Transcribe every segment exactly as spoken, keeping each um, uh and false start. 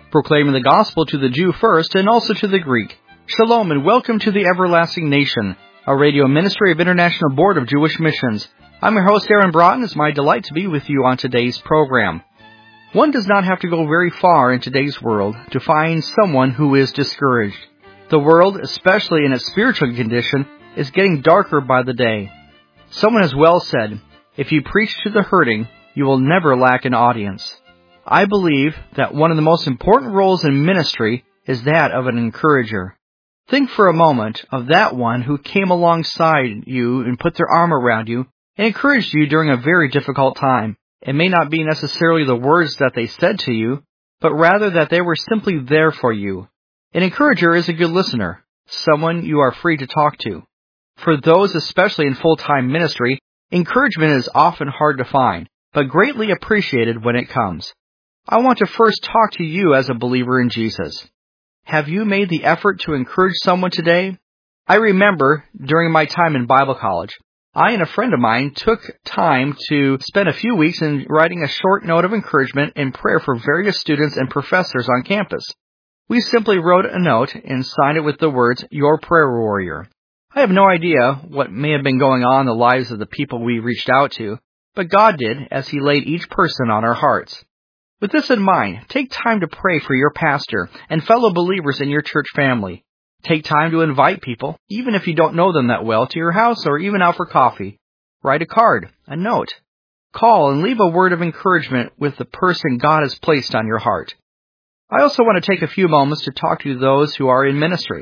proclaiming the gospel to the Jew first and also to the Greek. Shalom and welcome to the Everlasting Nation, a radio ministry of International Board of Jewish Missions. I'm your host, Aaron Broughton. It's my delight to be with you on today's program. One does not have to go very far in today's world to find someone who is discouraged. The world, especially in its spiritual condition, is getting darker by the day. Someone has well said, if you preach to the hurting, you will never lack an audience. I believe that one of the most important roles in ministry is that of an encourager. Think for a moment of that one who came alongside you and put their arm around you and encouraged you during a very difficult time. It may not be necessarily the words that they said to you, but rather that they were simply there for you. An encourager is a good listener, someone you are free to talk to. For those, especially in full-time ministry, encouragement is often hard to find, but greatly appreciated when it comes. I want to first talk to you as a believer in Jesus. Have you made the effort to encourage someone today? I remember during my time in Bible college, I and a friend of mine took time to spend a few weeks in writing a short note of encouragement and prayer for various students and professors on campus. We simply wrote a note and signed it with the words, "Your Prayer Warrior." I have no idea what may have been going on in the lives of the people we reached out to, but God did as He laid each person on our hearts. With this in mind, take time to pray for your pastor and fellow believers in your church family. Take time to invite people, even if you don't know them that well, to your house or even out for coffee. Write a card, a note. Call and leave a word of encouragement with the person God has placed on your heart. I also want to take a few moments to talk to those who are in ministry.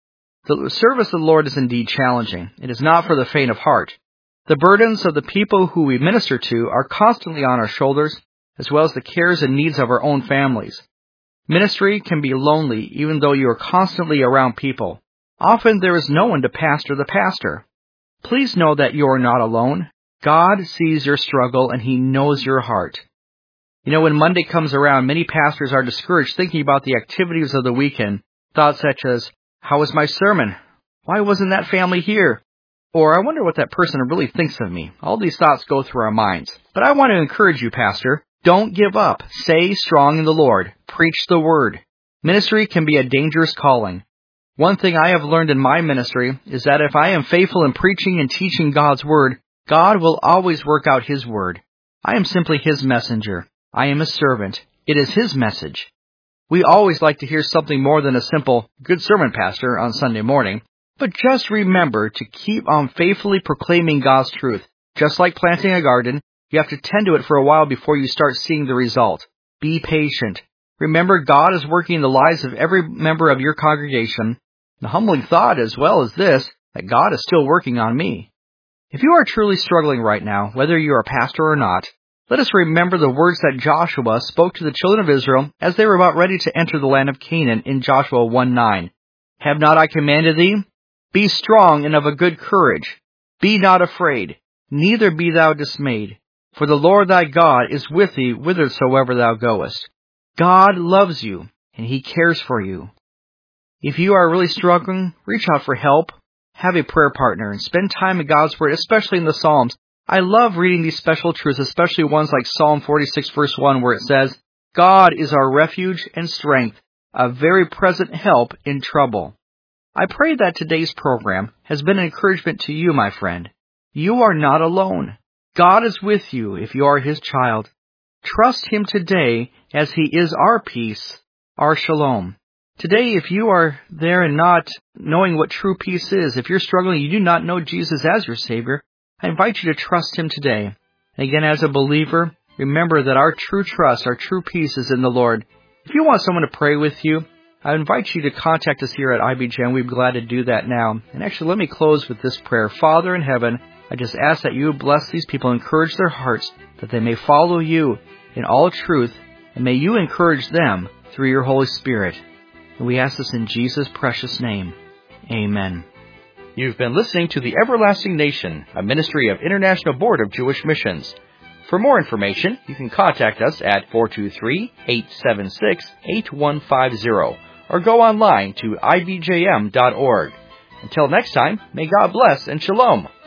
The service of the Lord is indeed challenging. It is not for the faint of heart. The burdens of the people who we minister to are constantly on our shoulders, as well as the cares and needs of our own families. Ministry can be lonely even though you are constantly around people. Often there is no one to pastor the pastor. Please know that you are not alone. God sees your struggle and He knows your heart. You know, when Monday comes around, many pastors are discouraged thinking about the activities of the weekend. Thoughts such as, how was my sermon? Why wasn't that family here? Or, I wonder what that person really thinks of me. All these thoughts go through our minds. But I want to encourage you, Pastor. Don't give up. Stay strong in the Lord. Preach the Word. Ministry can be a dangerous calling. One thing I have learned in my ministry is that if I am faithful in preaching and teaching God's Word, God will always work out His Word. I am simply His messenger. I am a servant. It is His message. We always like to hear something more than a simple, good sermon, Pastor, on Sunday morning. But just remember to keep on faithfully proclaiming God's truth. Just like planting a garden, you have to tend to it for a while before you start seeing the result. Be patient. Remember, God is working in the lives of every member of your congregation. The humbling thought as well as this, that God is still working on me. If you are truly struggling right now, whether you are a pastor or not, let us remember the words that Joshua spoke to the children of Israel as they were about ready to enter the land of Canaan in Joshua one nine. Have not I commanded thee? Be strong and of a good courage. Be not afraid, neither be thou dismayed. For the Lord thy God is with thee whithersoever thou goest. God loves you, and He cares for you. If you are really struggling, reach out for help. Have a prayer partner and spend time in God's Word, especially in the Psalms. I love reading these special truths, especially ones like Psalm forty-six, verse one, where it says, God is our refuge and strength, a very present help in trouble. I pray that today's program has been an encouragement to you, my friend. You are not alone. God is with you if you are His child. Trust Him today as He is our peace, our shalom. Today, if you are there and not knowing what true peace is, if you're struggling, you do not know Jesus as your Savior, I invite you to trust Him today. And again, as a believer, remember that our true trust, our true peace is in the Lord. If you want someone to pray with you, I invite you to contact us here at I B J, and we'd be glad to do that now. And actually, let me close with this prayer. Father in heaven, I just ask that you bless these people, encourage their hearts, that they may follow you in all truth, and may you encourage them through your Holy Spirit. And we ask this in Jesus' precious name. Amen. You've been listening to The Everlasting Nation, a ministry of International Board of Jewish Missions. For more information, you can contact us at four two three, eight seven six, eight one five zero or go online to I B J M dot org. Until next time, may God bless and shalom.